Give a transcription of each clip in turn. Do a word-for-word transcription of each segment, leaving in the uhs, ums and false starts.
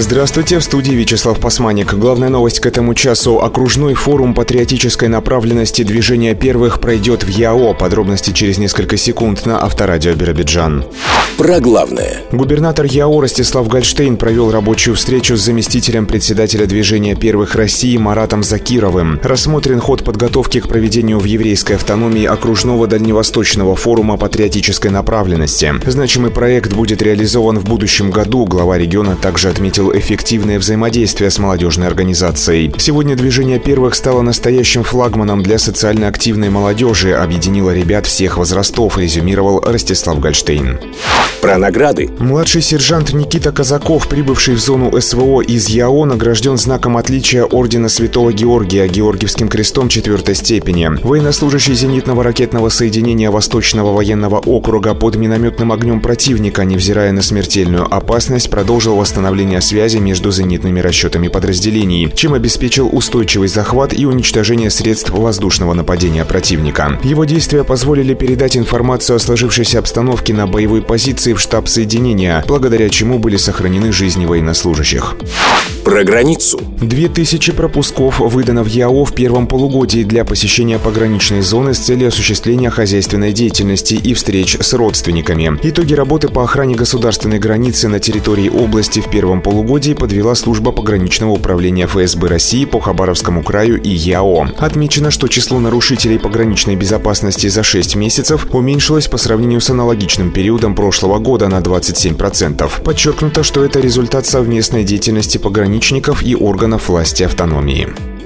Здравствуйте, в студии Вячеслав Пасманик. Главная новость к этому часу. Окружной форум патриотической направленности движения первых пройдет в ЯО. Подробности через несколько секунд на Авторадио Биробиджан. Про главное. Губернатор ЯО Ростислав Гольштейн провел рабочую встречу с заместителем председателя движения первых России Маратом Закировым. Рассмотрен ход подготовки к проведению в еврейской автономии окружного дальневосточного форума патриотической направленности. Значимый проект будет реализован в будущем году. Глава региона также отметил эффективное взаимодействие с молодежной организацией. Сегодня движение первых стало настоящим флагманом для социально активной молодежи, объединило ребят всех возрастов, резюмировал Ростислав Гольштейн. Про награды. Младший сержант Никита Казаков, прибывший в зону СВО из ЯО, награжден знаком отличия ордена Святого Георгия Георгиевским крестом четвертой степени. Военнослужащий зенитного ракетного соединения Восточного военного округа под минометным огнем противника, невзирая на смертельную опасность, продолжил восстановление связи между зенитными расчетами подразделений, чем обеспечил устойчивый захват и уничтожение средств воздушного нападения противника. Его действия позволили передать информацию о сложившейся обстановке на боевой позиции в штаб соединения, благодаря чему были сохранены жизни военнослужащих. Про границу. Две тысячи пропусков выдано в ЯО в первом полугодии для посещения пограничной зоны с целью осуществления хозяйственной деятельности и встреч с родственниками. Итоги работы по охране государственной границы на территории области в первом полугодии подвела служба пограничного управления ФСБ России по Хабаровскому краю и ЯО. Отмечено, что число нарушителей пограничной безопасности за шесть месяцев уменьшилось по сравнению с аналогичным периодом прошлого года на двадцать семь процентов. Подчеркнуто, что это результат совместной деятельности пограничников и органов власти автономии.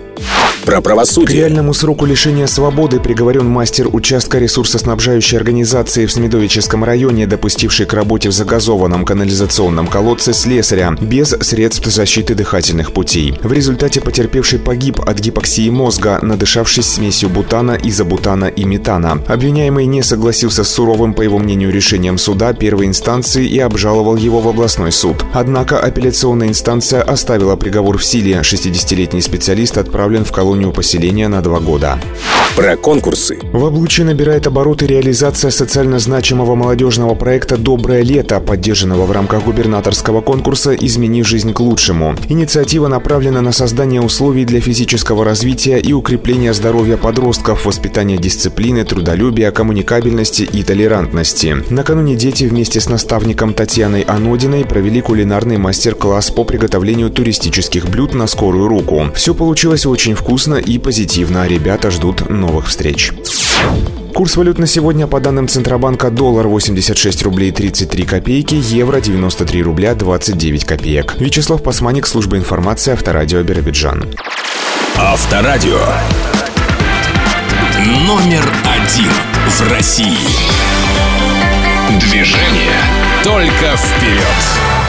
Про правосудие. К реальному сроку лишения свободы приговорен мастер участка ресурсоснабжающей организации в Смедовическом районе, допустивший к работе в загазованном канализационном колодце слесаря без средств защиты дыхательных путей. В результате потерпевший погиб от гипоксии мозга, надышавшись смесью бутана, изобутана и метана. Обвиняемый не согласился с суровым, по его мнению, решением суда первой инстанции и обжаловал его в областной суд. Однако апелляционная инстанция оставила приговор в силе. шестидесятилетний специалист отправлен в колонию поселения на два года. Про конкурсы. В Облучье набирает обороты реализация социально значимого молодежного проекта «Доброе лето», поддержанного в рамках губернаторского конкурса «Измени жизнь к лучшему». Инициатива направлена на создание условий для физического развития и укрепления здоровья подростков, воспитания дисциплины, трудолюбия, коммуникабельности и толерантности. Накануне дети вместе с наставником Татьяной Анодиной провели кулинарный мастер-класс по приготовлению туристических блюд на скорую руку. Все получилось очень вкусно и позитивно. Ребята ждут новых встреч. Курс валют на сегодня по данным Центробанка: доллар восемьдесят шесть рублей тридцать три копейки, евро девяносто три рубля двадцать девять копеек. Вячеслав Пасманик, служба информации, Авторадио Биробиджан. Авторадио. Номер один в России. Движение только вперед.